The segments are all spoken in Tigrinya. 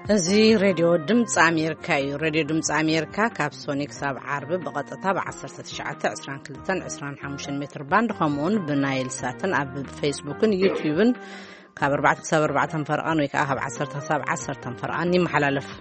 እዚ راديو دمص أمريكا راديو دمص أمريكا كابسونيك ساب عرب بقطة بعصر تشعة عشران كلتن عشران حموشن متر باند خمون بنايل ساتن أب فيسبوكن يوتيوبن كابر بعد سبر بعد تنفرقان ويكأهب عصر تساب عصر تنفرقان نيم حلالف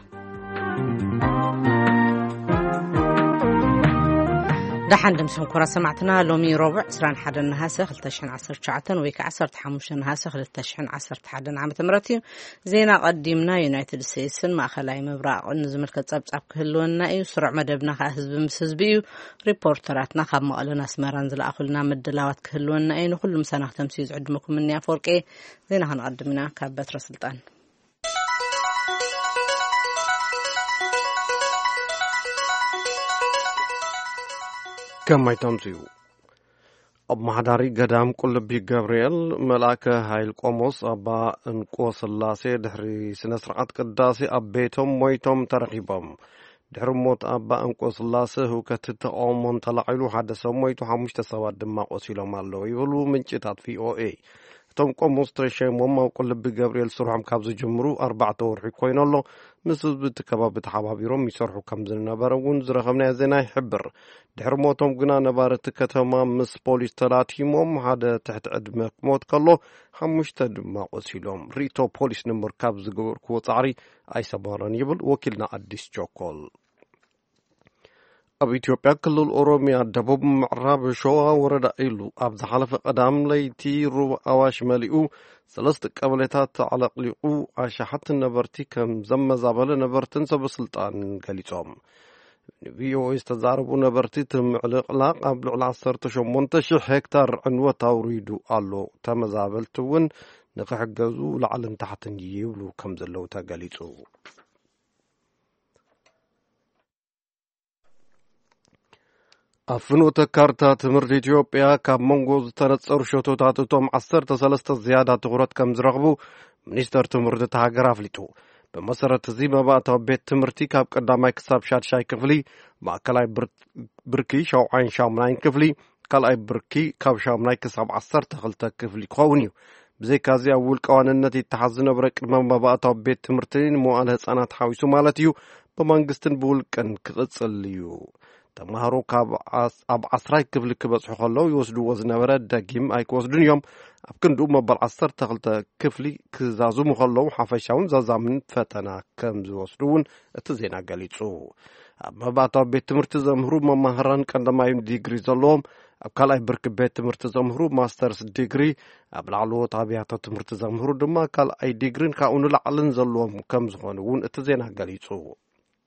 دحن دمسهم كرة سمعتنا لومي ربع سران حدا نهاسة خلتشحن عصر شعتن ويك عصر تحموشن نهاسة خلتشحن عصر تحدا عامة مرتين زينا قديمنا يونايتد ستيتسن ما خلاي مبراق نزمل كتصاب كهلونا ايو سرع مدبنا حزب مسزبيو ريبورتراتنا خاب مقالنا سمران زل اخلنا مدلاوات كهلونا ايو كل مسانة تمسيز عدمكم مني افوركي زينا هنقدمنا كابتر سلطان كم يتمزيو أب محضاري قدام كل بي جابريل ملاك هاي القوموس أبا انقوص اللاسي دحري سنسرعات قداسي أب بيتهم مويتهم ترغيبهم دحر موت أبا انقوص اللاسي هو كتتقومون طلعيلو حدثو مويتو حموشت سواد دماغ وسيلو مالو يقولو من جتات في OA توم قوموس ترشي موما كل بي جابريل سرعم كابزو جمرو 4 ورحي كوين الله مسوز بتكباب تحابيروم يسرحو كمزن نبارون زرخمنا زينا يحبر دحر موتهم قنا نبارت كتما مس بوليس تلاتيموم هذا تحت عدمك موت كله حمشت دماغ وسيلوم ريتو بوليس نمبر كابز قور كوطعري اي سباران يبل وكلنا عديس جوكول أب إثيوبيا كل الأوروميا دبوب معراب شوا ورد إيلو أب زحلف قدام ليتي رو أواش مليئو ثلاثة قبلتات على قليقو عشحت النبرتي كم زم زابل نبرتن سب سلطان قليتهم فيو استزاربو نبرتي تم علق قبل العصر منتشح هكتار عنوة توريدو قالو تم زابلتون نقحقزو لعلن تحت نجيولو كم زلو تقليتو أفنوت كارتا تمرت إثيوبيا كاب منغوز تنصر شوتوتات توم 13 زيادة تغرت كم زرغبو منستر تمرت تهاجر أفليتو بمسرة زيما بقى بيت تمرتي كاب قدامي كساب شاي كفلي مع كلاي بركي شو عين شامناين كفلي كلاي بركي كاب شامناي كساب 10 تخلت كفلي قونيو بزي كازي أول قوانينتي تحزن برك ما بقى بيت تمرتين مو على هصانات حاويسو مالتيو بمنغستن بول كان كقصليو تمهرو كاب أب عصراي كفل كبصحو خلو يوسدو وزنبرة داقيم أي كوسدون يوم أبكندو مبال 10 تغلت كفلي كزازو مخلو حفشاون زازامن فتنا كم زوسدون اتزينا قليتسو أما بعد بيت تمرت زمهرو ممهران كندما يم ديجري زلوم أبكالاي برك بيت تمرت زمهرو ماسترز ديجري أبلعلو طابيعة تمرت زمهرو دما كال أي ديجرين كاونو لعلن زلوم كم زغانون اتزينا قليتسو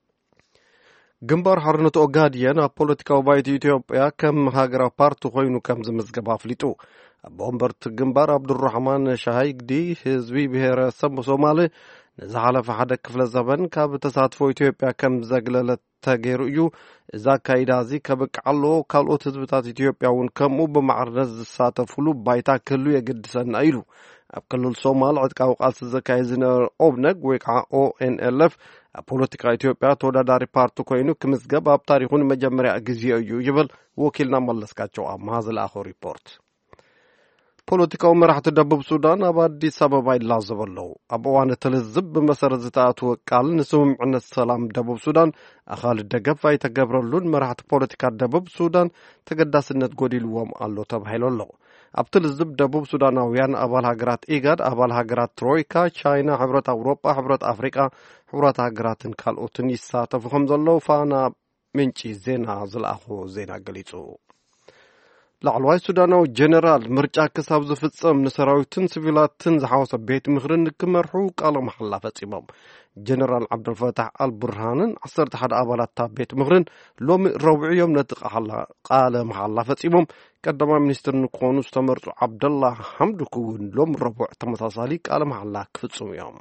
جنبار حرنة أوغاديان بوليتيكا بايت إثيوبيا كم هاجرا بارتو خوينو كم زمزقبا فليتو بومبرت جنبار عبد الرحمن شهايك دي حزبي بهير سم صومالي نزعل في حدا كفل الزبن كاب تساتفو إثيوبيا كم زقللت تغيرو إذا كايدازي كبك علو كالو تزبطات إثيوبيا ونكمو بمعرز ساتفلو بايتا كلو يقدسن أيلو أبكلو الصومال عدكاو قاس الزكايزن أوبنق ويقع ONLF بوليتيكا إثيوبيا توداداري بارتو كوينو كمزقب أب تاريخون مجمري أجزيو يجبل وكيلنا ملسكاتشو أم هذا الآخر ريبورت بوليتيكا ومرحة دبوب سودان أبا دي سبب أي لازم الله أبوان تلزب بمسار زتاعت وقال نسوم عن السلام دبوب سودان أخال الدقب فاي تقبرلون مرحة بوليتيكا دبوب سودان تقدس النتقودي الوام الله تبهيل الله أبتل الزب دبوب سوداناويان أبال هاجرات إيجاد أبال هاجرات ترويكا تشاينا حبرات أوروبا حبرات أفريقيا حبرات هاجرات كالأوتني ساتف خمز الله فأنا منشي زينا زل أخو زينا قليتو لعلواي سوداناو جنرال مرجع كساب زفتصم نسراويتن سيفيلاتن زحاوس بيت مخرن كمرحو قالو محلا فصيمم جنرال عبد الفتاح البرهانن 11 أبالات بيت مخرن لوم ربعيوم نطق حلا قال محلا فصيمم قدما منستر نكونو استمرت عبد الله حمد كون لوم ربع تمساسالي قال محلا كفصم يوم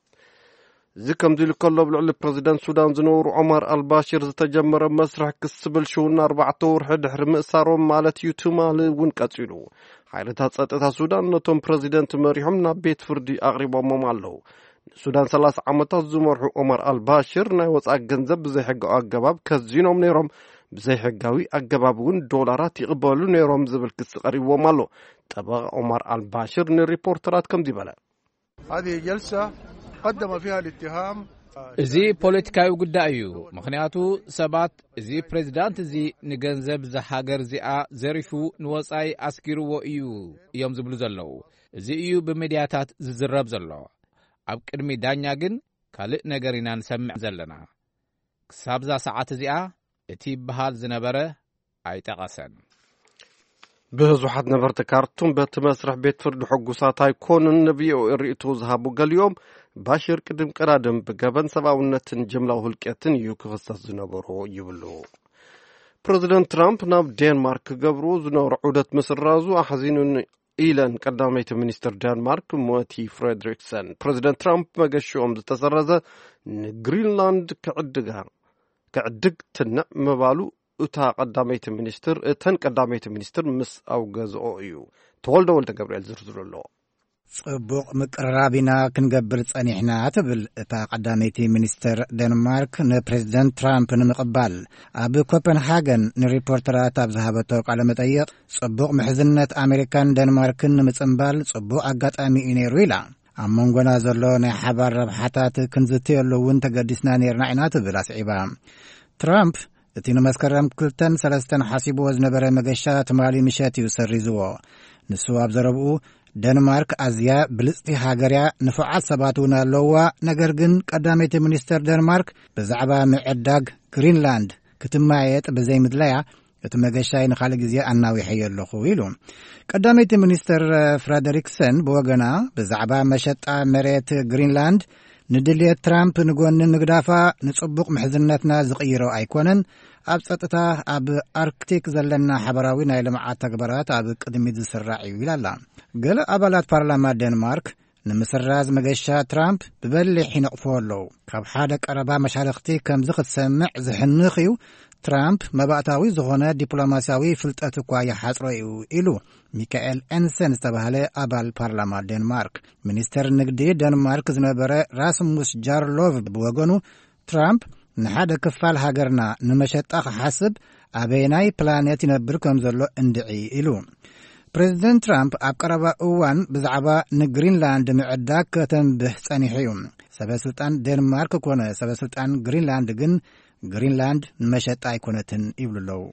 زكم دي كله بالعلي بريزيدنت سودان زنور عمر الباشر زتجمر مسرح كسبل شون 4 ور حدحر مأسارهم مالت يوتومال ونقصيلو حيلتات صطتا سودان نتوم بريزيدنت مريحم نبيت فردي اقربهم مالو سودان 3 عامات زمرحو عمر الباشر ناي وصا ገንዘብ زي حق አገባብ ከዚኖም ነይሮም بزي حقاوي أجابون دولارات يقبلوا نيرهم زبل كسقري ومالو تبع عمر الباشر نريبورترات كم دي بلا هذه جلسة قدم فيها الاتهام እዚ ፖለቲካዊ ጉዳይ እዩ ምክንያቱ ሰባት እዚ ፕሬዝዳንት እዚ ንገንዘብ ዝሃገር እዚኣ ዘሪፉ ንወጻይ ኣስኪርዎ እዩ እዮም ዝብሉ ዘለዉ እዚ እዩ ብሚድያታት ዝዝረብ ዘሎ ኣብ ቅድሚ ዳኛ ግን ካልእ ነገር ኢና ንሰምዕ ዘለና ክሳብዛ ሰዓት እዚኣ እቲ በሃል ዝነበረ ኣይጠቐሰን ብዙሓት ነበርቲ ካርቱም በቲ መስርሕ ቤት ፍርዲ ሕጉሳት ኣይኮኑን ንቪኦኤ ርእይቶ ዝሃቡ ገሊኦም ባሽር ቅድም ቀዳድም ብገበን ሰብኣውነትን ጅምላዊ ህልቀትን እዩ ክኽሰስ ዝነበሩ ይብሉ ፕሬዚደንት ትራምፕ ናብ ዴንማርክ ክገብሩ ዝነበሩ ዑደት ምስራዙ ኣሕዚኑን ኢለን ቀዳመይቲ ሚኒስትር ዴንማርክ ሞቲ ፍሬድሪክሰን ፕሬዚደንት ትራምፕ መገሽኦም ዝተሰረዘ ንግሪንላንድ ክዕድግ ትንዕ ምባሉ እተን ቀዳመይቲ ሚኒስትር ምስ ኣውገዝኦ እዩ ተወልደ ወልደ ገብርኤል ዝርዝሩ ኣለዎ ጽቡቕ ምቅርራቢና ክንገብር ጸኒሕና ትብል እታ ቀዳመይቲ ሚኒስትር ዴንማርክ ንፕሬዚደንት ትራምፕ ንምቕባል ኣብ ኮፐንሃገን ንሪፖርተራት ኣብ ዝሃበቶ ቃለ መጠይቕ ጽቡቕ ምሕዝነት ኣሜሪካን ዴንማርክን ንምጽምባል ጽቡቕ ኣጋጣሚ እዩ ነይሩ ኢላ ኣብ መንጎና ዘሎ ናይ ሓባር ረብሓታት ክንዝትየሉ እውን ተገዲስና ነርና ኢና ትብል ኣስዒባ ትራምፕ እቲ ንመስከረም 2-3 ሓሲብዎ ዝነበረ መገሻ ትማሊ ምሸት እዩ ሰሪዝዎ ንሱ ኣብ ዘረብኡ ዴንማርክ ኣዝያ ብልጽቲ ሃገርያ ንፉዓት ሰባት እውን ኣለዋ ነገር ግን ቀዳመይቲ ሚኒስትር ዴንማርክ ብዛዕባ ምዕዳግ ግሪንላንድ ክትማየጥ ብዘይምድለያ እቲ መገሻይ ንኻልእ ግዜ ኣናዊሐዮ ኣለኹ ኢሉ ቀዳመይቲ ሚኒስትር ፍሬድሪክሰን ብወገና ብዛዕባ መሸጣ መሬት ግሪንላንድ ንድልየት ትራምፕ ንጎንን ንግዳፋ ንጽቡቕ ምሕዝነትና ዝቕይሮ ኣይኮነን ኣብ ጸጥታ ኣብ ኣርክቲክ ዘለና ሓበራዊ ናይ ልምዓት ተግባራት ኣብ ቅድሚት ዝስራዕ እዩ ኢላላ ገለ ኣባላት ፓርላማ ዴንማርክ ንምስራዝ መገሻ ትራምፕ ብበሊሕ ይነቕፎ ኣለዉ ካብ ሓደ ቀረባ መሻርክቲ ከምዚ ክትሰምዕ ዝሕንኽ እዩ ትራምፕ መባእታዊ ዝኾነ ዲፕሎማስያዊ ፍልጠት እኳ ይሓጽሮ እዩ ኢሉ ሚካኤል ኤንሰን ዝተባህለ ኣባል ፓርላማ ዴንማርክ ሚኒስተር ንግዲ ዴንማርክ ዝነበረ ራስሙስ ጃርሎቭ ብወገኑ ትራምፕ ንሓደ ክፋል ሃገርና ንመሸጣ ክሓስብ ኣበይናይ ፕላኔት ይነብር ከም ዘሎ እንድዒ ኢሉ ፕሬዚደንት ትራምፕ ኣብ ቀረባ እዋን ብዛዕባ ንግሪንላንድ ምዕዳግ ከተንብህ ጸኒሑ እዩ ሰበስልጣን ዴንማርክ ኮነ ሰበስልጣን ግሪንላንድ ግን ግሪንላንድ ንመሸጣ ኣይኮነትን ይብሉ ኣለዉ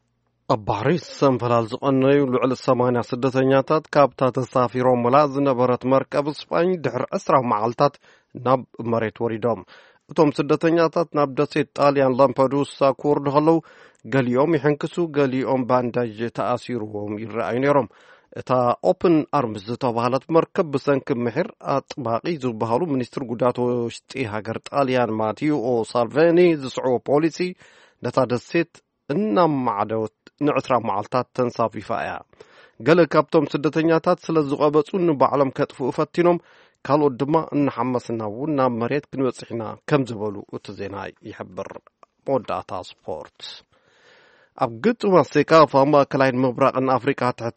ኣብ ባሕሪ ሰንፈላል ዝቐነዩ ልዕሊ 80 ስደተኛታት ካብታ ተሳፊሮም ምላእ ዝነበረት መርከብ ስፓኝ ድሕሪ 10 መዓልታት ናብ መሬት ወሪዶም እቶም ስደተኛታት ናብ ደሴት ጣልያን ላምፐዱሳ ክወርዱ ከለዉ ገሊኦም ይሕንክሱ ገሊኦም ባንዳጅ ተኣሲርዎም ይረኣዩ ነይሮም እታ ኦፕን ኣርምስ ዝተባህለት መርከብ ብሰንኪ ምሕር ኣጥባቂ ዝበሃሉ ሚኒስትር ጉዳያት ውሽጢ ሃገር ጣልያን ማቲኦ ሳልቬኒ ዝስዕቦ ፖሊሲ ነታ ደሴት እናማዕደወት ን20 መዓልታት ተንሳፊፋ እያ ገለ ካብቶም ስደተኛታት ስለ ዝቐበፁ ንባዕሎም ከጥፍኡ ፈቲኖም ካልኦት ድማ እናሓመስና እውን ናብ መሬት ክንበፅሕና ከም ዝበሉ እቲ ዜና ይሕብር መወዳእታ ስፖርት ኣብ ግጥም ሴካፋ ማእከላይን ምብራቕን ኣፍሪካ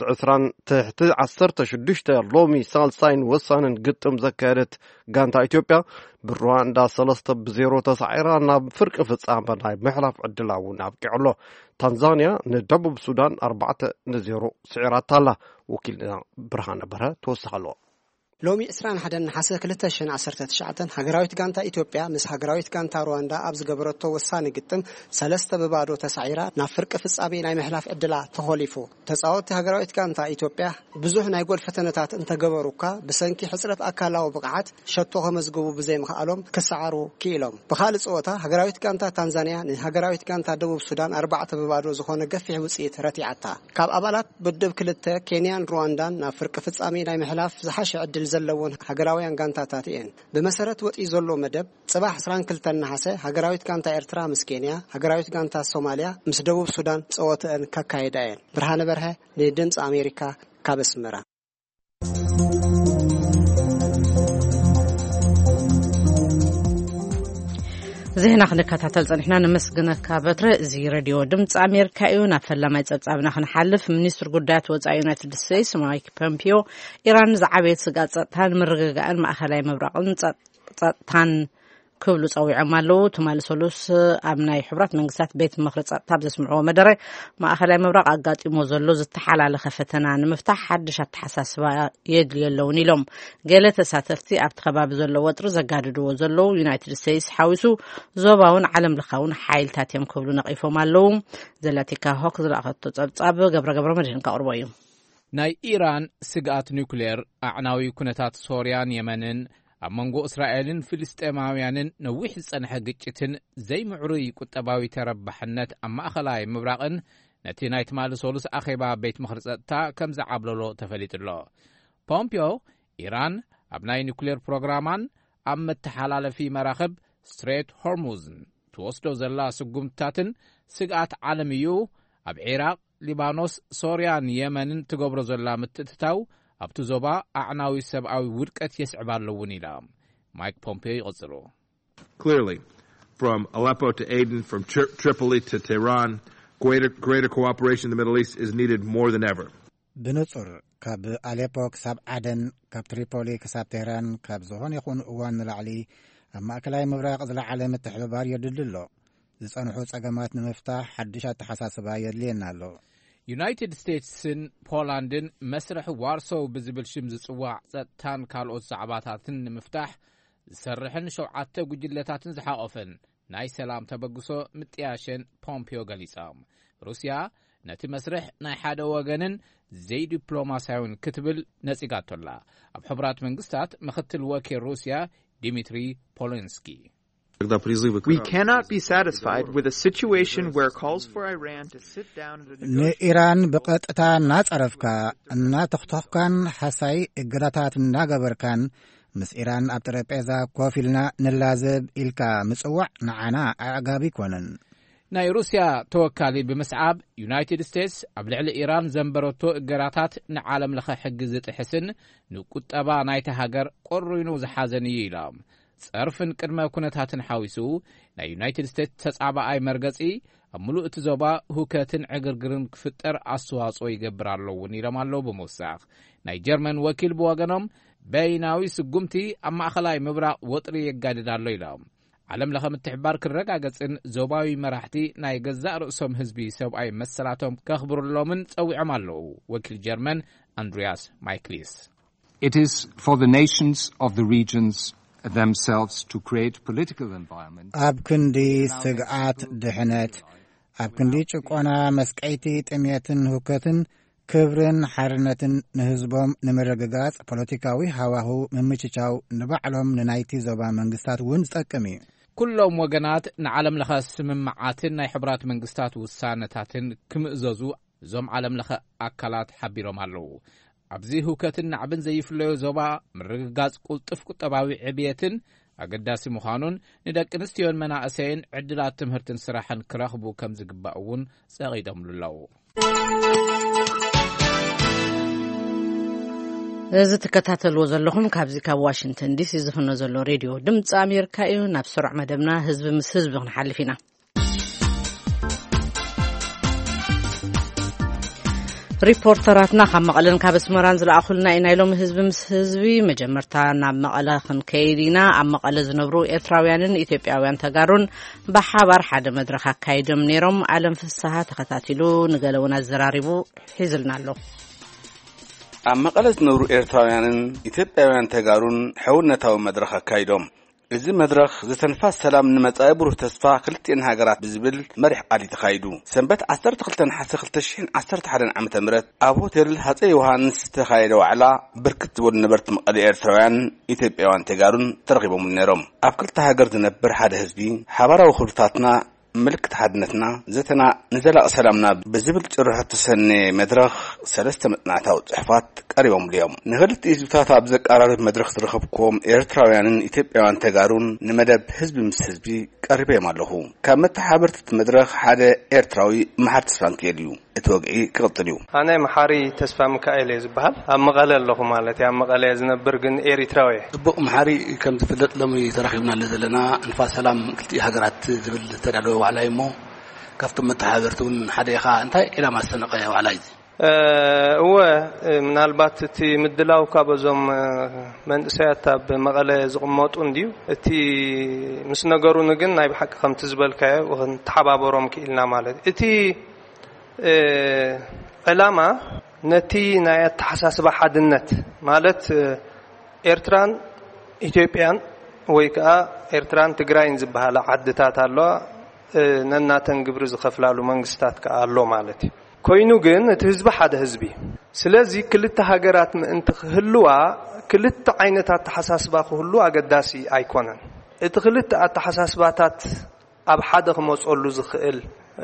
ትሕቲ 16 ሎሚ ሳልሳይን ወሳንን ግጥም ዘካየደት ጋንታ ኢትዮጵያ ብሩዋንዳ 3-0 ተሳዒራ ናብ ፍርቂ ፍጻመ ናይ ምሕላፍ ዕድላ እውን ኣብቂዑሎ ታንዛንያ ንደቡብ ሱዳን 4-0 ስዒራታላ ወኪልና ብርሃነ በርሀ ተወሳኸሎ ሎሚ 21 ነሐሴ 2019 ሃገራዊት ጋንታ ኢትዮጵያ ምስ ሃገራዊት ጋንታ ሩዋንዳ ኣብ ዝገበረቶ ወሳኒ ግጥም 3-0 ተሳዒራ ናብ ፍርቂ ፍጻሜ ናይ ምሕላፍ ዕድላ ተኸሊፉ ተጻወትቲ ሃገራዊት ጋንታ ኢትዮጵያ ብዙሕ ናይ ጎል ፈተነታት እንተገበሩካ ብሰንኪ ሕጽረት ኣካላዊ ብቕዓት ሸቶ ከመዝግቡ ብዘይምኽኣሎም ክሰዓሩ ክኢሎም ብኻልእ ጸወታ ሃገራዊት ጋንታ ታንዛንያ ንሃገራዊት ጋንታ ደቡብ ሱዳን 4-0 ዝኾነ ገፊሕ ውጽኢት ረቲዓታ ካብ ኣባላት ብድብ ክልተ ኬንያን ሩዋንዳን ናብ ፍርቂ ፍጻሜ ናይ ምሕላፍ ዝሓሸ ዕድል ዘለውን ሃገራውያን ጋንታታት እየን ብመሰረት ወጢ ዘሎ መደብ ጽባሕ 22 ነሐሴ ሃገራዊት ጋንታ ኤርትራ ምስ ኬንያ ሃገራዊት ጋንታ ሶማሊያ ምስ ደቡብ ሱዳን ጸወተን ከካይዳ እየን ብርሃነ በርሀ ንድምፂ ኣሜሪካ ካብ ኣስመራ ዜና ክንከታተል ጸኒሕና ንመስግነካ በትረ እዚ ሬድዮ ድምፂ ኣሜሪካ እዩ ናብ ፈላማይ ጸብጻብና ክንሓልፍ ሚኒስትር ጉዳያት ወጻኢ ዩናይትድ ስቴትስ ማይክ ፖምፒዮ ኢራን ዝዓበየት ስጋት ጸጥታን ምርግጋእን ማእኸላይ ምብራቕን ጸጥታን ክብሉ ጸዊዖም ኣለዉ ትማሊ ሰሉስ ኣብ ናይ ሕብራት መንግስታት ቤት ምክሪ ጸጥታ ዘስምዕዎ መደረ ማእኸላይ ምብራቅ ኣጋጢሞ ዘሎ ዝተሓላለኸ ፈተና ንምፍታሕ ሓድሽ ኣተሓሳስባ የድልየለውን ኢሎም ገለ ተሳተፍቲ ኣብቲ ከባቢ ዘሎ ወጥሪ ዘጋድድዎ ዘለዉ ዩናይትድ ስቴትስ ሓዊሱ ዞባውን ዓለም ለኻውን ሓይልታት እዮም ክብሉ ነቒፎም ኣለዉ ዘላቲካ ሆክ ዝለኣኸቶ ጸብጻብ ገብረ መድህን ካቕርቦ እዩ ናይ ኢራን ስጋት ኒውክሌር ኣዕናዊ ኩነታት ሶርያን የመንን ኣብ መንጎ እስራኤልን ፍልስጤማውያንን ነዊሕ ዝጸንሐ ግጭትን ዘይምዕሩይ ቁጠባዊ ተረባሕነት ኣብ ማእኸላይ ምብራቕን ነቲ ናይ ትማሊ ሰሉስ ኣኼባ ቤት ምክሪ ጸጥታ ከም ዝዓብለሎ ተፈሊጡሎ ፖምፒዮ ኢራን ኣብ ናይ ኒውክሌር ፕሮግራማን ኣብ መተሓላለፊ መራኸብ ስትሬት ሆርሙዝን ትወስዶ ዘላ ስጉምትታትን ስጋት ዓለም እዩ ኣብ ኢራቅ ሊባኖስ ሶርያን የመንን ትገብሮ ዘላ ምትእትታው ኣብቲ ዞባ ኣዕናዊ ሰብኣዊ ውድቀት የስዕባ ኣለውን ኢላ ማይክ ፖምፒዮ ይቕጽሩ Clearly, from Aleppo to Aden, from Tripoli to Tehran, greater cooperation in the Middle East is needed more than ever. ብንጹር ካብ ኣሌፖ ክሳብ ዓደን ካብ ትሪፖሊ ክሳብ ቴህራን ካብ ዝኾነ ይኹን እዋን ንላዕሊ ኣብ ማእከላይ ምብራቕ ዝለዓለ ምትሕብባር የድልሎ ዝጸንሑ ጸገማት ንምፍታሕ ሓድሽ ኣተሓሳስባ የድልየና ኣሎ ዩናይትድ ስቴትስን ፖላንድን መስርሕ ዋርሶው ብዝብል ሽም ዝጽዋዕ ጸጥታን ካልኦት ዛዕባታትን ንምፍታሕ ዝሰርሕን 7 ጉጅለታትን ዝሓቖፈን ናይ ሰላም ተበግሶ ምጥያሸን ፖምፒዮ ገሊጾም ሩስያ ነቲ መስርሕ ናይ ሓደ ወገንን ዘይዲፕሎማስያውን ክትብል ነጺጋቶላ ኣብ ሕብራት መንግስታት ምክትል ወኪል ሩስያ ዲሚትሪ ፖሎንስኪ We cannot be satisfied with a situation where calls for Iran to sit down and negotiate. ንኢራን ብቐጥታ እናጸረፍካ እናተኽተኽካን ሓሳይ እግዳታት እናገበርካን ምስ ኢራን ኣብ ጠረጴዛ ኮፍ ኢልና ንላዘብ ኢልካ ምጽዋዕ ንዓና ኣዕጋቢ ይኮነን ናይ ሩስያ ተወካሊ ብምስዓብ ዩናይትድ ስቴትስ ኣብ ልዕሊ ኢራን ዘንበረቶ እገራታት ንዓለም ለኸ ሕጊ ዝጥሕስን ንቁጠባ ናይቲ ሃገር ቆሪኑ ዝሓዘን እዩ ኢሎም ጸርፍን ቅድመ ኩነታትን ሓዊሱ ናይ ዩናይትድ ስቴትስ ተጻባኣይ መርገጺ ኣብ ምሉእ እቲ ዞባ ሁከትን ዕግርግርን ክፍጠር ኣስተዋጽኦ ይገብር ኣለውን ኢሎም ኣለዉ ብምውሳኽ ናይ ጀርመን ወኪል ብወገኖም በይናዊ ስጉምቲ ኣብ ማእኸላይ ምብራቕ ወጥሪ የጋድድ ኣሎ ኢሎም ዓለም ለኸ ምትሕባር ክረጋገጽን ዞባዊ መራሕቲ ናይ ገዛእ ርእሶም ህዝቢ ሰብኣይ መሰላቶም ከኽብሩሎምን ጸዊዖም ኣለዉ ወኪል ጀርመን ኣንድሪያስ ማይክሊስ It is for the nations of the regions themselves to create political environment. ኣብ ክንዲ ስግዓት ድሕነት ኣብ ክንዲ ጭቆና መስቀይቲ ጥምየትን ሁከትን ክብርን ሓርነትን ንህዝቦም ንምርግጋጽ ፖለቲካዊ ሃዋሁ ምምችቻው ንባዕሎም ንናይቲ ዞባ መንግስታት እውን ዝጠቅም እዩ ኩሎም ወገናት ንዓለም ለኸ ስምምዓትን ናይ ሕብራት መንግስታት ውሳነታትን ክምእዘዙ እዞም ዓለም ለኸ ኣካላት ሓቢሮም ኣለዉ ኣብዚ ሁከትን ናዕብን ዘይፍለዮ ዞባ ምርግጋጽ ቁልጥፍ ቁጠባዊ ዕብየትን ኣገዳሲ ምዃኑን ንደቂ ኣንስትዮን መናእሰይን ዕድላት ትምህርትን ስራሕን ክረኽቡ ከም ዝግባእ እውን ጸቒዶምሉ ኣለዉ እዚ ትከታተልዎ ዘለኹም ካብዚ ካብ ዋሽንግተን ዲሲ ዝፍኖ ዘሎ ሬድዮ ድምፂ ኣሜሪካ እዩ ናብ ስሩዕ መደብና ህዝቢ ምስ ህዝቢ ክንሓልፍ ኢና ሪፖርተራትና ካብ መቐለን ካብ ኣስመራን ዝለኣኹልና ኢና ኢሎም ህዝቢ ምስ ህዝቢ መጀመርታ ናብ መቐለ ክንከይድ ኢና ኣብ መቐለ ዝነብሩ ኤርትራውያንን ኢትዮጵያውያን ተጋሩን ብሓባር ሓደ መድረኽ ኣካይዶም ነይሮም ዓለም ፍስሓ ተኸታቲሉ ንገለ እውን ኣዘራሪቡ ሒዝልና ኣሎ ኣብ መቐለ ዝነብሩ ኤርትራውያንን ኢትዮጵያውያን ተጋሩን ሕውነታዊ መድረኽ ኣካይዶም እዚ መድረኽ ዝተንፋስ ሰላም ንመጻኢ ብሩህ ተስፋ ክልቲአን ሃገራት ብዝብል መሪሕ ቃል ተኻይዱ ሰንበት 12 ሓሰ 2011 ዓመተ ምህረት ኣብ ሆቴል ሃፀይ ዮሃንስ ተኻይደ ዋዕላ ብርክት ዝበሉ ነበርቲ መቐለ ኤርትራውያን ኢትዮጵያውያን ተጋሩን ተረኺቦም ነይሮም ኣብ ክልተ ሃገር ዝነብር ሓደ ህዝቢ ሓባራዊ ክብርታትና ምልክት ሓድነትና ዘተና ንዘላቕ ሰላምና ብዝብል ጭርሖ ተሰነ መድረኽ ሰለስተ መጽናዕታዊ ጽሑፋት ቀሪቦም ልዮም ንኽልቲ ህዝብታት ኣብ ዘቀራርብ መድረኽ ዝረኸብኩም ኤርትራውያንን ኢትዮጵያውያን ተጋሩን ንመደብ ህዝቢ ምስ ህዝቢ ቀሪቦም ኣለኹ ካብ መተሓበርቲ መድረኽ ሓደ ኤርትራዊ መሓር ተስፋ ሚካኤል እዩ እቲ ወግዒ ክቕጥል እዩ ኣነ መሓሪ ተስፋ ሚካኤል እዩ ዝበሃል ኣብ መቐለ ኣለኹ ማለት ኣብ መቐለ ዝነብር ግን ኤሪትራዊ ጽቡቕ መሓሪ ከም ዝፍለጥ ሎሚ ተረኺብና ዘለና ንፋስ ሰላም ክልቲ ሃገራት ዝብል ተዳለወ ዋዕላ እሞ ካብቶም መተሓበርቲ እውን ሓደ ኢኻ እንታይ ኢላማ ዝተነቐየ ዋዕላ እዩ هو ምናልባት እቲ ምድላው ካብዞም መንእሰያት ኣብ መቐለ ዝቕመጡ እንዲዩ እቲ ምስ ነገሩ ግን ናይ ብሓቂ ከምቲ ዝበልካዮ ተሓባበሮም ክኢልና ማለት እቲ ዕላማ ነቲ ናይ ተሓሳስባ ሓድነት ማለት ኤርትራን ኢትዮጵያን ወይ ከዓ ኤርትራን ትግራይን ዝበሃላ ዓድታት ኣለዋ ነናተን ግብሪ ዝኸፍላሉ መንግስታት ከዓ ኣሎ ማለት እዩ ኮይኑ ግን እቲ ህዝቢ ሓደ ህዝቢ ስለዚ ክልተ ሃገራት ምእንቲ ክህልዋ ክልተ ዓይነታት ተሓሳስባ ክህሉ አገዳሲ ኣይኮነን እቲ ክልተ ተሓሳስባታት ኣብ ሓደ ክመጽሉ ዝኽእል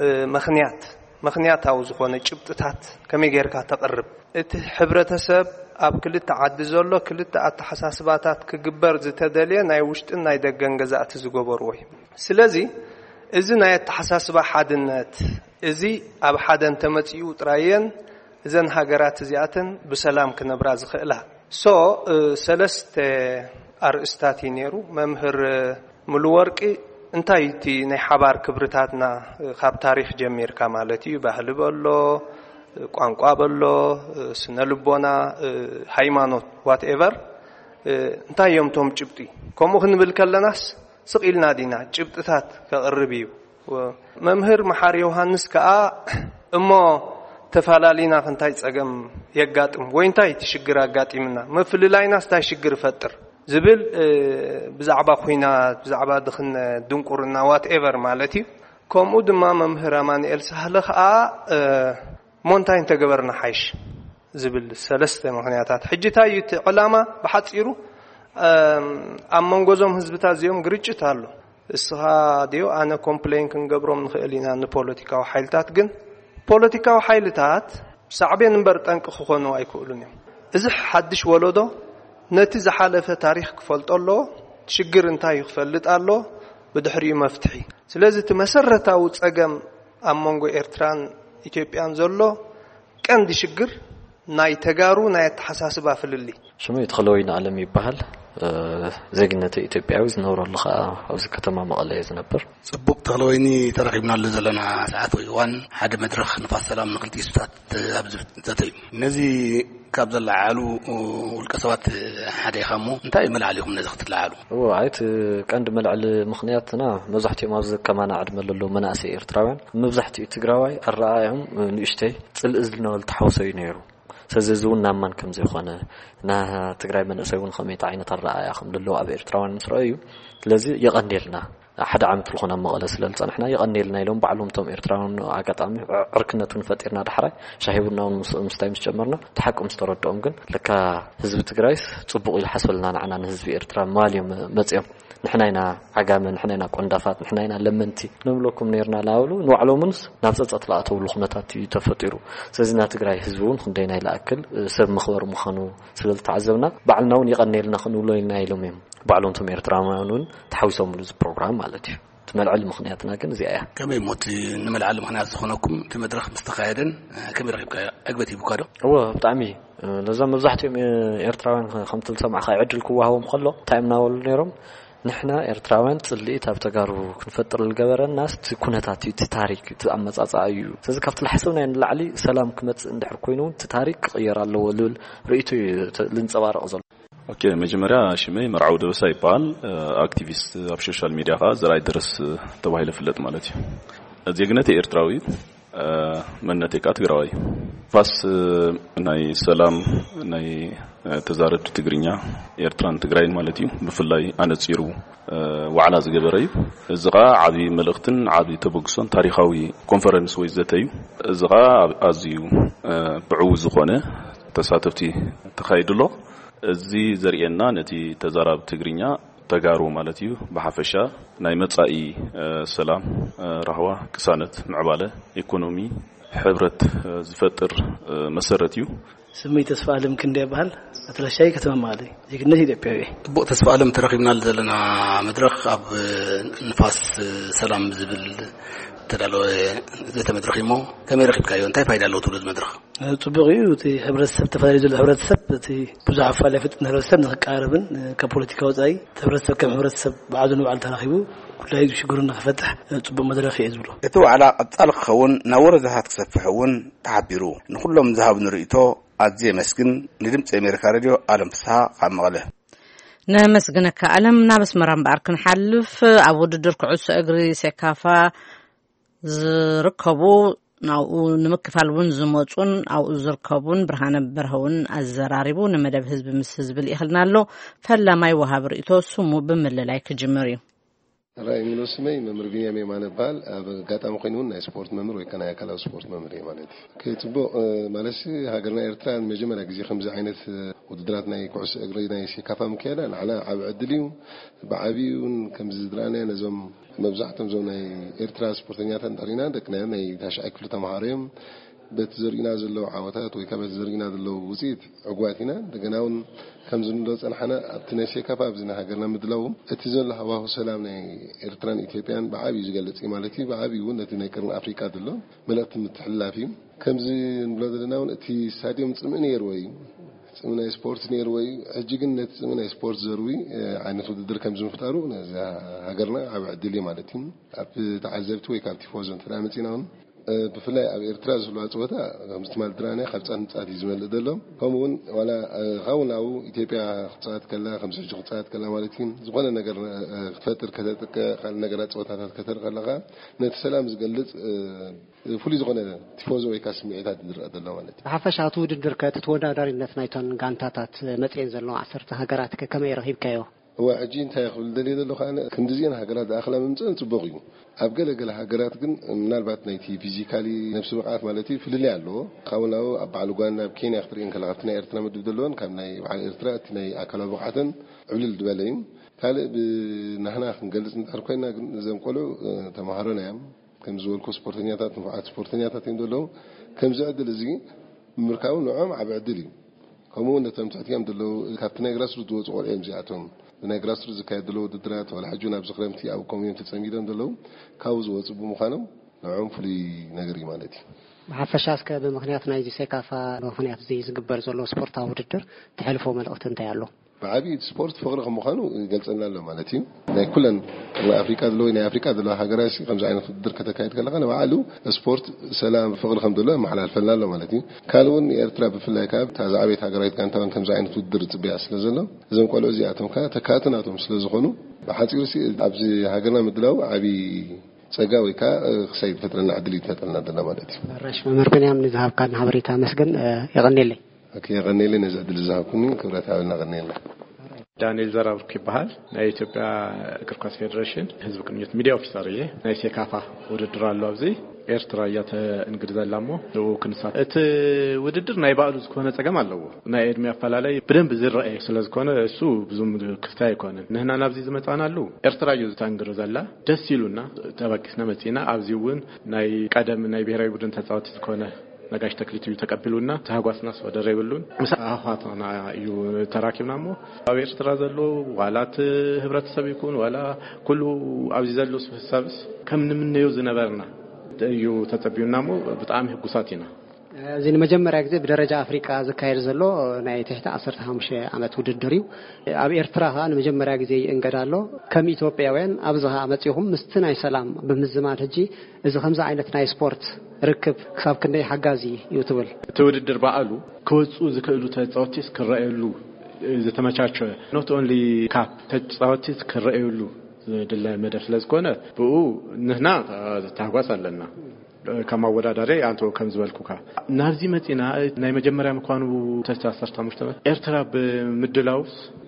ምኽንያታዊ ዝኾነ ጭብጥታት ከመይ ጌርካ ተቀርብ እቲ ሕብረተሰብ ኣብ ክልተ ዓዲ ዘሎ ክልተ ተሓሳስባታት ክግበር ዝተደልየ ናይ ውሽጥን ናይ ደገን ገዛእቲ ዝገበርዎ እዩ ስለዚ እዚ ናይ ተሓሳስባ ሓድነት እዚ ኣብ ሓደን ተመጽኡ ጥራየን እዘን ሃገራት እዚኣተን ብሰላም ክነብራ ዝኽእላ ሰለስተ ኣርእስታት ነይሩ መምህር ሙሉወርቂ እንታይ እቲ ናይ ሓባር ክብርታትና ካብ ታሪኽ ጀሚርካ ማለት እዩ ባህሊ በሎ ቋንቋ በሎ ስነ ልቦና ሃይማኖት ዋትኤቨር እንታይ እዮም ቶም ጭብጢ ከምኡ ክንብል ከለናስ ስቂልና ዲና ጭብጥታት ከቅርብ እዩ መምህር መሐር ዮሐንስ ከዓ እሞ ተፋላሊና ክንታይ ጸገም የጋጥም ወይ እንታይ ትሽግር አጋጢምና መፍልላይና ስታይ ሽግር ፈጥር ዝብል ብዛዕባ ኩናት ብዛዕባ ድኽን ድንቁርና ዋትኤቨር ማለት እዩ ከምኡ ድማ መምህር አማኑኤል ሳህለ ከዓ ሞንታይ ተገበርና ሓይሽ ዝብል ሰለስተ ምኽንያታት ሕጅታይ እቲ ዕላማ በሓፂሩ ኣብ መንጎዞም ህዝብታት እዚኦም ግርጭት ኣሎ እስኻ ዲዮ ኣነ ኮምፕሌን ክንገብሮም ንኽእል ኢና ንፖለቲካዊ ሓይልታት ግን ፖለቲካዊ ሓይልታት ሳዕቤን እምበር ጠንቂ ክኾኑ ኣይክእሉን እዮም እዚ ሓድሽ ወለዶ ነቲ ዝሓለፈ ታሪኽ ክፈልጦ ኣሎ ሽግር እንታይ ይኽፈልጥ ኣሎ ብድሕሪኡ መፍትሒ ስለዚ እቲ መሰረታዊ ጸገም ኣብ መንጎ ኤርትራን ኢትዮጵያን ዘሎ ቀንዲ ሽግር ናይ ተጋሩ ናይ ተሓሳስባ ፍልሊ ሽመይ ተኸለወይና ዓለም ይባሃል ዜግነት ኢትዮጵያዊ ዝነብረሉ ኸ ኣብዚ ከተማ መቐለ ዝነብር ጽቡቕ ተኸለወይኒ ተረኺብና ዘለና ሰዓት ወይ ዋን ሓደ መድረኽ ንፋስ ሰላም ንክልቲኡ ስታት ኣብ ዘተዩ ነዚ ካብ ዘለዓሉ ውልቀ ሰባት ሓደ ይኸሞ እንታይ መልዓሊኹም ነዚ ክትለዓሉ ዓይነት ቀንዲ መልዓሊ ምኽንያትና መብዛሕትኦም ኣብዚ ከማና ዕድመ ዘሎ መናእሰይ ኤርትራውያን መብዛሕትኡ ትግራዋይ ኣረኣዮም ንእሽተይ ጽልእ ዝነበል ተሓውሰዩ ነይሩ ሰዘዙን ናማን ከም ዘይኾነ ና ትግራይ መንእሰዩን ከመይታ ዓይነት ኣረኣያ ከም ዘለዎ ኣብ ኤርትራውያን ምስረአዩ ስለዚ የቐንዴልና ሓደ ዓመት ልኾና መቐለ ስለል ጸንሕና የቐንዴልና ኢሎም ባዕሎም ቶም ኤርትራውያን ኣጋጣሚ ዕርክነቱን ፈጢርና ድሕራይ ሻሂቡና ምስታይ ምስ ጀመርና ተሓቁም ዝተረድኦም ግን ለካ ህዝቢ ትግራይ ጽቡቕ ኢሉ ሓስበልና ንዓና ንህዝቢ ኤርትራ ማልዮም መጽኦም ንሕናይና ዓጋመ ንሕናይና ቆንዳፋት ንሕናይና ለመንቲ ንብለኩም ነርና ላውሉ ንባዕሎምንስ ናብ ጸጸት ለኣተውሉ ኩነታት እዩ ተፈጢሩ ስለዚ ና ትግራይ ህዝቡን ክንደይና ይላክል ሰብ መኽበር ምዃኑ ስለል ተዓዘብና ባዕልና እውን የቐንዴልና ክንብሎ ኢልና ኢሎም እዮም ባዕሎም ቶም ኤርትራውያን ተሓዊሶምሉ ዚ ፕሮግራም ማለት እዩ ትመልዓሊ ምኽንያትና ግን እዚኣ እያ ከመይ ሞት ንመልዓሊ ምኽንያት ዝኾነኩም እቲ መድረኽ ምስተኻየደን ከመይ ረኺብካ ዕግበት ይብካ ዶ ብጣዕሚ ለዛ መብዛሕትኦም ኤርትራውያን ከምቲ ዝሰማዕኻ ዕድል ክዋሃቦም ከሎ እንታይ እናበሉ ነይሮም ንሕና ኤርትራውያን ጽልኢት ኣብ ተጋሩ ክንፈጥር ዝገበረናስ እቲ ኩነታት እቲ ታሪክ እቲ ኣመጻጽኣ እዩ ስለዚ ካብቲ ዝሓሰብናዮ ንላዕሊ ሰላም ክመጽእ እንድሕር ኮይኑ እቲ ታሪክ ክቕየር ኣለዎ ዝብል ርእይቱ ልንጸባረቕ ዘሎ ኦኬ መጀመሪያ ሽመይ መርዓው ደበሳ ይባል አክቲቪስት ኣብ ሶሻል ሚዲያ ኻ ዘራይ ድረስ ተባሂለ ፍለጥ ማለት እዩ ዜግነት ኤርትራዊ መንነቴካ ትግራዋይ ፋስ ናይ ሰላም ናይ ተዛረድ ትግርኛ ኤርትራን ትግራይን ማለት እዩ ብፍላይ ኣነጺሩ ዋዕላ ዝገበረ እዩ እዚኻ ዓቢ መልእኽትን ዓቢ ተበግሶን ታሪኻዊ ኮንፈረንስ ወይ ዘተዩ እዚኻ ኣዝዩ ብዕው ዝኾነ ተሳተፍቲ ተኻይድሎ እዚ ዘርኤና ነቲ ተዛራብ ትግርኛ ተጋሩ ማለት እዩ በሓፈሻ ናይ መጻኢ ሰላም ራህዋ ቅሳነት ምዕባለ ኢኮኖሚ ሕብረት ዝፈጥር መሰረት እዩ سمي تسفالم كندي بحال أتلاشي كتمام مالي ذيك النتي دبيعي بو تسفالم ترخيبنا لنا مدرخ أب نفاس سلام زبل تدالو ذات مدرخيمو كم يرخيب كايو انتي فايدة لو تولد مدرخ تبغي وتي حبرت السب تفايد الحبرت السب تي بزع فالي فتن حبرت السب نقاربن كبوليتيكا وزاي حبرت السب كم حبرت السب بعدنا بعد تراخيبو كل هيك شغلنا فتح تب مدرخ يزبلو اتو على اطلق خون نور ذهات كسفحون تعبيرو نخلهم ذهب نريتو ازي مسكن ندمت امريكا راديو عالم فسها قامغله نمسكنك علم نابس مرام باركن حلف ابو ددر كعس اغري سكافا زركبو ناو نمكفالون زموصون او زركبون برهانه برهون ازراريبو نمدب حزب مس حزب الاخلنالو فلا ماي وهاب ريتو سمو بمللاي كجمري راي منو سمي ممر بنيامين مانبال غاطام خوينون سبورت ممر ወይ kana ያካላው ስፖርት መምር ማለት ከትቦ ማለት ሀገርና ኤርትራ መጀመሪያ ጊዜ ከምዚ አይነት ውድድራት ናይ ኩዕሶ እግሪ ናይ ሲካፋ ምከያዳ ንዓና ዓብ ዕድልዩ ብዓቢውን ከምዚ ዝድራና ነዞም መብዛሕቶም ዞም ናይ ኤርትራ ስፖርተኛታት ጠሪና ደቅና ናይ ታሽዓይ ክፍሊ ተማሃርዮም በትዘርጊና ዘለው ዓወታት ወይ ከበት ዘርጊና ዘለው ውጽኢት ዕጓቲና ደገናውን ከምዚ እንዶ ጸንሐና አትነሽ ከፋ ብዝና ሀገርና ምድላው እቲ ዘሎ ሃዋሁ ሰላም ናይ ኤርትራን ኢትዮጵያን በዓቢ ዝገልጽ ማለት እዩ በዓቢ ወንነት ናይ ቀርን አፍሪካ ዘሎ መልእክት ምትሕላፊ ከምዚ እንብሎ ዘለናውን እቲ ስታዲየም ጽምእ ነይሩ ወይ ጽምእ ስፖርት ነይሩ ወይ እጅግን ነቲ ጽምእ ስፖርት ዘርዊ ዓይነት ውድድር ከምዚ ምፍጣሩ ነዛ ሀገርና ዓብ ዕድል ማለት እዩ ኣብ ተዓዘብቲ ወይ ካብ ቲፎዞን ተራመጺናውን بفلاي إرتراز في الوقت مستمر درانة خمسة نسات يزمل دلهم هم ون ولا خاون أو إثيوبيا خمسات كلا خمسة خمسات كلا مالتين زبنا نجر فترة كذا خل نجرات وتات كثر خلقة نتسلم زقلت فولي زغنا تفوز ويكاسم عدد دلهم مالتين حفش عطود الدركات تونا دار الناس نايتون قانتات متين زلوا عصرت هجرات كم يرهيب كيو هو عجين تاخذ دليل له خانه كندزين هاجرات داخله ممصن صبغيو ابغلغل هاجرات ግን ምናልባት ናይቲ ፊዚካሊ ነፍስ ወቃት ማለት ፍልል ያለው ካውላው አባሉ ጓና በኬንያ አክትሪን ከላክትና ኤርትራ ምድብ ደሎን ካብ ናይ ባዓል ኤርትራ እቲ ናይ አካላዊ ወቃትን ዕብልል ድበለይም ካለ ብናህና ክንገልጽ እንተርኮይና ግን ዘንቆሎ ተማሃረና ያም ከም ዝወልኩ ስፖርተኛታት ንፋዓት ስፖርተኛታት እንደለው ከም ዝዕድል እዚ ምርካው ንዖም ዓብ ዕድል እዩ ከምኡ ነተምታትያም ደለው ካብትና ግራስ ሩት ወጽቆልም ዚአቶም ناقراسر زكاة دلو ددرات ولا حجونا بزخرمتي أو كوميونتي تسميدون دلو كاوز وصبوا مخانم نعم فلي نجري مالتي حفشاس كبمخنيات نايجي سكافة بمخنيات زي زقبر زلو سبورت أو ودر تحلفوا ملقط انت يالله بعبي سبورت فقرة مخانو جلسنا له مالتي نا كلن أفريقيا دلو إن أفريقيا دلو حجراسي خمسة عين خدر كتكايد كلا أنا بعلو سبورت سلام فقرة خمد الله محل الفنان له مالتي كانون يرترى بفلا كاب تعزعبيت حجرات كان طبعا خمسة عين خدر تبيع سلزلة إذا قالوا زياتهم كاتنا توم سلزخونو بحثي أبزي حجرنا مدلو عبي سجاوي كا خسيد فترة عدليت فترة دنا مالتي رش ممركني عم نذهب كان حبريتها مسجن يغني لي أكيد يغني لي نزاد الزهاب كوني كبرت عاولنا غني لي دانيل زراب كيبهال ناي إثيوبيا كركاس فيدريشن حزب كنيت ميديا أوفيسارية ناي سيكافا وددر الله أبزي ኤርትራ ያተ እንግዲዛላሞ ነው ክንሳት እት ውድድር ናይ ባዕሉ ዝኮነ ጸገም አለው ናይ እድሜ አፈላላይ በደንብ ዝረአ ስለዝኮነ እሱ ብዙም ክፍታ ይኮነን ነህና ናብዚ ዝመጣናሉ ኤርትራ ዩዝ ታንግረዛላ ደስ ይሉና ተባቂስና መጪና አብዚውን ናይ ቀደም ናይ ብሔራዊ ቡድን ተጻዋች ዝኮነ ነጋሽ ተክሊቱ ተቀበሉና ታጓስናስ ወደረይብሉን ምሳአፋታና እዩ ተራኪብናሞ ኣብ ኤርትራ ዘሎ ዋላት ህብረተሰብ ይኩን ዋላ ኩሉ ኣብዚ ዘሎ ስብሰብስ ከምንምነዩ ዝነበርና እዩ ተጸቢውናሞ በጣም ህጉሳቲና زين مجمع أجزاء بدرجة أفريقيا ذكر زلوا ناي تحت 15 عمت وددريو أبي إرتراها أنا مجمع أجزاء إنقدالو كم إثيوبياوين أبزها عمتيهم مستناي سلام بمزمات هجي إذا خمسة عينة ناي سبورت ركب كسب كندي حجازي يوتيوب توددر بعلو كوتسو ذكرلو تتصاوتيس كرأيلو إذا تماشى not only cap تتصاوتيس كرأيلو دل مدرسة لزكونة بو نهنا تهواسلنا كما وداداري أنتو كم زوالكوكا نازي متينا ناي مجمرة مكانو تستأثر تامشتمت إرترا بمدلاوس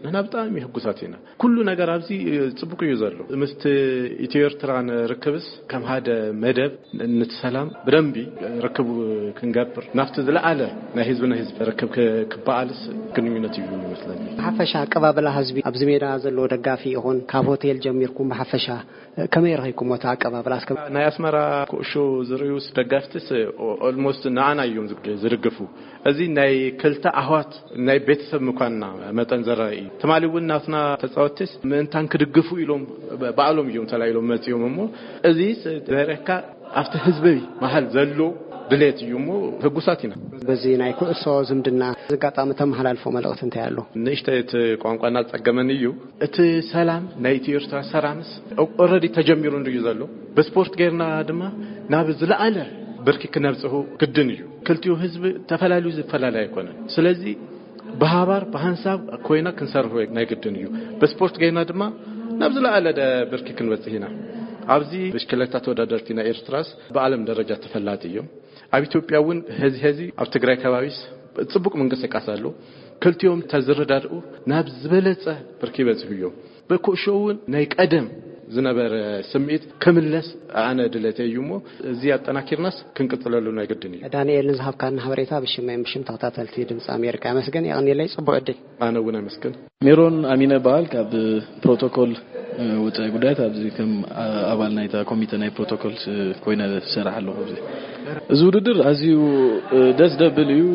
نحن بطعمي حقوساتنا كل ነገር ኣብዚ ጽቡቅ እዩ ዘሎ ምስት ኢትዮ ኤርትራን ርክብስ ከም ሓደ መደብ ንተሰላም ብደንቢ ረክቡ ክንገብር ናፍት ዝለዓለ ናይ ህዝብና ህዝብ ረክብ ክባልስ ግንኙነት እዩ ይመስለኒ ሓፈሻ አቀባበላ ህዝቢ ኣብዚ ሜዳ ዘሎ ደጋፊ ይኹን ካብ ሆቴል ጀሚርኩም በሓፈሻ ከመይ ረኺኩም ወታ አቀባበላ እስከ ናይ አስመራ ኮሾ ዝርዩስ ደጋፍትስ ኦልሞስት ናና እዮም ዝርግፉ እዚ ናይ ክልተ አህዋት ናይ ቤተሰብ ምኳንና መጠን ዘራይ ተማሊውን ናትና ተጻወትስ ምንታን ክድግፉ ኢሎም ባዕሎም እዮም ተላይሎም መጽዮም እሞ እዚ ዘረካ after ህዝቢ መሃል ዘሎ ድሌት ይሞ ህጉሳቲና በዚ ናይ ኩዕሶ ዝምድና ዝጋጣመ ተመሃላልፎ መልእክት እንታይ ያለው ንሽተት ቋንቋና ጸገመን እዩ እቲ ሰላም ናይ ኢትዮ ኤርትራ ሰላምስ ኦልሬዲ ተጀሚሩ እንድዩ ዘሎ በስፖርት ገርና ድማ ናብ ዝለዓለ ብርኪ ክነብጽሁ ግድን እዩ ክልቲው ህዝብ ተፈላልዩ ዝፈላላይ አይኮነ ስለዚህ በሃባር በሐንሳብ ኮይና ክንሰርሁ ናይ ግድን እዩ በስፖርት ገርና ድማ ናብ ዝለዓለ ብርኪ ክንበጽሂና ኣብዚ ብሽክለታ ተወዳደርቲና ኤርትራስ በዓለም ደረጃ ተፈላጥ እዮም ኣብ ኢትዮጵያውን ህዚ ኣብ ትግራይ ከባቢስ ጽቡቅ መንግስት ይቃሳሉ ክልቲዮም ተዝረዳድኡ ናብ ዝበለጸ ብርኪ በጽህዮ በኮሾውን ናይ ቀደም ዝነበር ስምዒት ከምለስ ኣነ ድለተዩሞ እዚ አጠናኪርናስ ክንቀጥለሉ ናይ ግድን እዩ ዳንኤል ንዝሃብካና ሓበሬታ ብሽማይ ምሽም ተኸታተልቲ ድምጽ አሜሪካ መስገን ያቅኒለይ ጽቡቅ ዕድል ኣነ እውን መስገን ሜሮን አሚነ ባል ካብ ፕሮቶኮል ወጣይ ጉዳይ ኣብዚ ከም አባል ናይታ ኮሚቴ ናይ ፕሮቶኮል ኮይነ ሰራሕሎ ኣብዚ እዚ ውድድር ኣዝዩ ደስ ደብል እዩ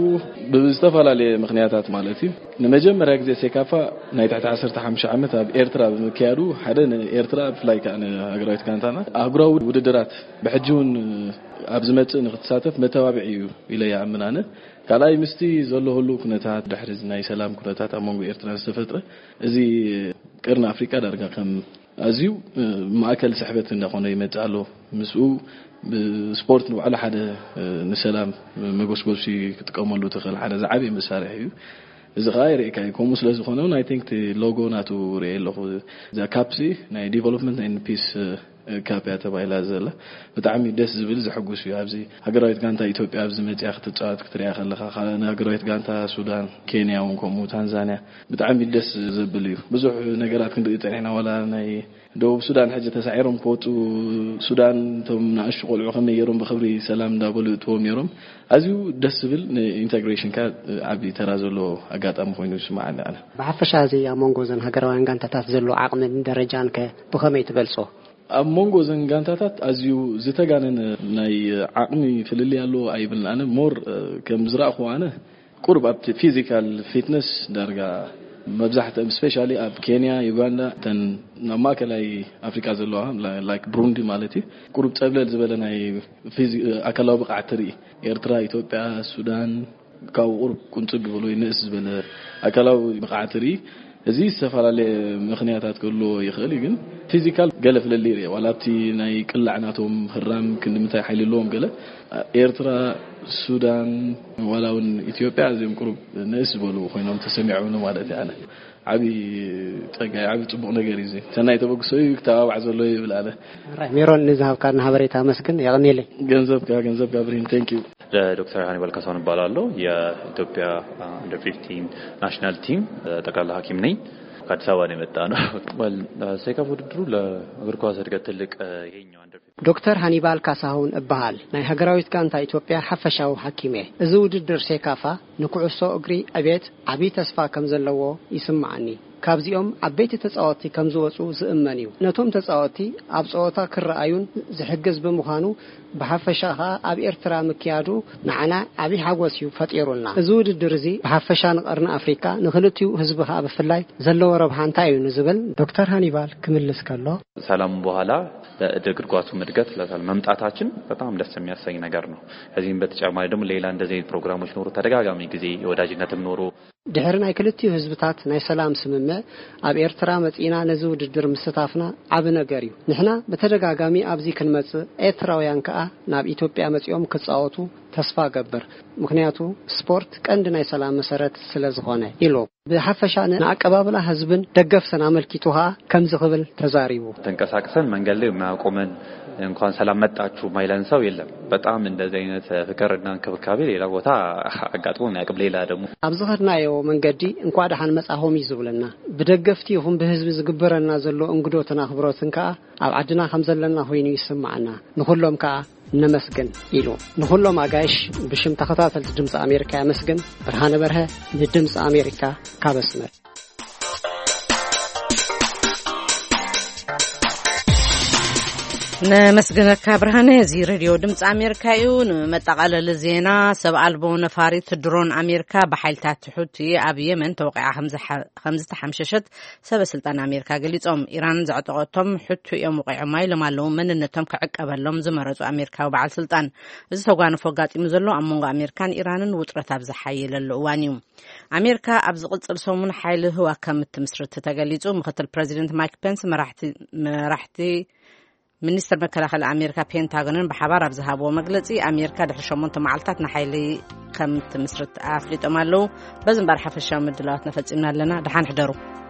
ብዝተፈላለየ ምክንያታት ማለት እዩ ንመጀመርያ ግዜ ሴካፋ ናይ ታሕቲ 15 ዓመት ኣብ ኤርትራ ብምክያዱ ሓደ ኤርትራ ፍላይ ካነ ሃገራዊት ጋንታና ኣህጉራዊ ውድድራት ብሕጂውን ኣብ ዝመጽእ ንክትሳተፍ መተባብዕ እዩ ኢለያ ኣምናነ ካልኣይ ምስቲ ዘሎ ሁሉ ኩነታት ድሕሪ ናይ ሰላም ኩነታት ኣብ መንጎ ኤርትራ ዝተፈጥረ እዚ ቅርና አፍሪካ ዳርጋ ከም ኣዝዩ ማእከል ስሕበት እንደኾነ ይመጽእ ኣሎ ምስኡ ስፖርት ንባዕሉ ሓደ ንሰላም መጎስጎሲ ክጥቀመሉ ትኽእል ሓደ ዝዓበየ መሳርሒ እዩ እዚ ኸይር ኢካ ይኮም ስለ ዝኾነ አይ ቲንክ ሎጎ ናቱ ሪኤለኹ ዛ ካፕሲ ናይ ዲቨሎፕመንት ኤንድ ፒስ ካፕያ ተባይላ ዘላ በጣም ደስ ዝብል ዝሕጉስ እዩ ኣብዚ ሃገራዊት ጋንታ ኢትዮጵያ ኣብዚ መጽያ ክትጫወት ክትሪያ ከለኻ ሃገራዊት ጋንታ ሱዳን ኬንያ እውን ከምኡ ታንዛንያ በጣም ደስ ዝብል እዩ ብዙሕ ነገራት ክንርኢ ጠሪሕና ወላ ናይ ደቡብ ሱዳን ሕጂ ተሳዒሮም ክወጡ ሱዳን ቶም ናእሽቱ ቆልዑ ከመይ የሮም ብኽብሪ ሰላም እንዳበሉ እትዎም ነይሮም ኣዝዩ ደስ ዝብል ኢንተግሬሽን ካ ዓቢ ተራ ዘሎ ኣጋጣሚ ኮይኑ ይስማዓኒ ኣነ ብሓፈሻ እዚ ኣብ መንጎ ዘን ሃገራውያን ጋንታታት ዘሎ ዓቕምን ደረጃን ከብኸመይ ትገልጾ ኣብ መንጎ ዘን ጋንታታት ኣዝዩ ዝተጋነነ ናይ ዓቕሚ ፍልል ያሎ ኣይብል ኣነ ሞር ከም ዝረኣኹ ኣነ ቁርብ ኣብቲ ፊዚካል ፊትነስ ዳርጋ መብዛሕትኦም ስፔሻሊ ኣብ ኬንያ ዩጋንዳ ተን ማእከላይ አፍሪካ ዘለዋ ላይክ ብሩንዲ ማለት እዩ ቁርብ ፀብለል ዝበለ ናይ ኣካላዊ ብቕዓት ትርኢ ኤርትራ ኢትዮጵያ ሱዳን ካብ ቁርብ ቁንጽግ ብሎ ይንእስ ዝበለ ኣካላዊ ብቕዓት ትርኢ እዚ ዝተፈላለዩ ምኽንያታት ክህሉ ይኽእል ግን ፊዚካል ገለ ፍልል ይርኢ ዋላብቲ ናይ ቅላዕናቶም ህራም ክንምታይ ሓይልሎም ገለ ኤርትራ ሱዳን ወላውን ኢትዮጵያ እዚኦም ቁርብ ንእስ ዝበሉ ኮይኖም ተሰሚዑን ማለት ያነ ዓቢ ፀጋይ ዓቢ ጽቡቕ ነገር እዩ ተናይ ተበግሶይ ክተባብዕ ዘሎ ይብል ኣለ ሜሮን ንዝሃብካና ሓበሬታ መስግን ያቅኒለይ ገንዘብ ጋብሪን ቴንክ ዩ ዶክተር ሃኒባል ካሳሁን እባላለሁ የኢትዮጵያ አንደር 15 ናሽናል ቲም ጠቅላላ ሐኪም ነኝ ከአዲስ አበባ ነው የመጣ ነው ሴካፋ ውድድሩ ለእግር ኳስ እድገት ትልቅ ይሄኛው አንደር ዶክተር ሃኒባል ካሳሁን እባሃል ናይ ሃገራዊት ጋንታ ኢትዮጵያ ሓፈሻዊ ሐኪም እዚ ውድድር ሴካፋ ንኩዕሶ እግሪ አቤት ዓቢ ተስፋ ከም ዘለዎ ይስማዓኒ ካብዚኦም ዓበይቲ ተጻወቲ ከም ዝወጹ ዝእመን እዩ ነቶም ተጻወቲ ኣብ ጸወታ ክረኣዩን ዝሕግዝ ብምዃኑ ብሓፈሻኻ ኣብ ኤርትራ ምክያዱ ንዓና ዓቢ ሓጎስ እዩ ፈጢሩልና እዚ ውድድር እዚ ብሓፈሻ ንቀርኒ አፍሪካ ንኽልቲኡ ህዝብኻ ብፍላይ ዘለዎ ረብሓ እንታይ እዩ ንዝብል ዶክተር ሃኒባል ክምልስ ከሎ ሰላም በኋላ ለእግር ኳሱ እድገት መምጣታችን በጣም ደስ የሚያሰኝ ነገር ነው ከዚህም በተጨማሪ ደግሞ ሌላ እንደዚህ ፕሮግራሞች ኖሩ ተደጋጋሚ ጊዜ የወዳጅነትም ኖሩ ድሕሪ ናይ ክልቲኡ ህዝብታት ናይ ሰላም ስምምዕ ኣብ ኤርትራ መጽኢና ነዚ ውድድር ምስታፍና ዓብ ነገር እዩ ንሕና በተደጋጋሚ ኣብዚ ክንመጽእ ኤርትራውያን ከዓ ናብ ኢትዮጵያ መጽኦም ክጻወቱ ተስፋ ገበር ምክንያቱ ስፖርት ቀንዲ ናይ ሰላም መሰረት ስለ ዝኾነ ኢሎ ብሓፈሻ ንኣቀባብላ ህዝብን ደገፍተን አመልኪቱሃ ከም ዝኽብል ተዛሪቡ ተንቀሳቅሰን መንገድ ላይ ማቆመን እንኳን ሰላም መጣችሁ ማይለን ሰው የለም በጣም እንደዚህ አይነት ፍቅርና እንክብካቤ ሌላ ቦታ አጋጥሞን ያቅም ሌላ ደግሞ አብዝኸድናዮ ዝረኣዮ መንገዲ እንኳ ደሓን መጻሆም ይዝብለና ብደገፍቲ ይኹን ብህዝቢ ዝግበረና ዘሎ እንግዶትና ክብሮትን ከዓ ኣብ ዓድና ከም ዘለና ኮይኑ ይስማዓና ንኹሎም ከዓ ነመስገን ኢሉ ንኹሎም አጋይሽ ብሽም ተኸታተልቲ ድምፂ አሜሪካ ያመስገን ብርሃነ በርሀ ለድምፂ አሜሪካ ካበስመር نمسجنك برهانة زي راديو دمت أمريكا يون متقال الزينة سبع البون فاريت درون أمريكا بحالتات تحوتي أبي يمن توقع خمسة حمششت سبع سلطان أمريكا قلت إيران زعتقتهم حتى يوم وقع ماي لما لهم من النتم كعك أبلهم زمرت أمريكا وبعد سلطان إذا توقعنا فوقات مزلوا أمونغ أمريكان إيران وترت أبز حي للوانيوم أمريكا أبز قلت الصومون حيله هو كم تمسرت تقليتهم مختل بريزيدنت مايك بنس مرحتي منستر مكلاخل أمريكا بينتاغونن بحبار أبزهابو مجلسي أمريكا دحشمون تمعلتات نحيلي كم تمسرت أفليت أمالو بزن برحف الشام الدلات نفتسنا لنا دحان حدرو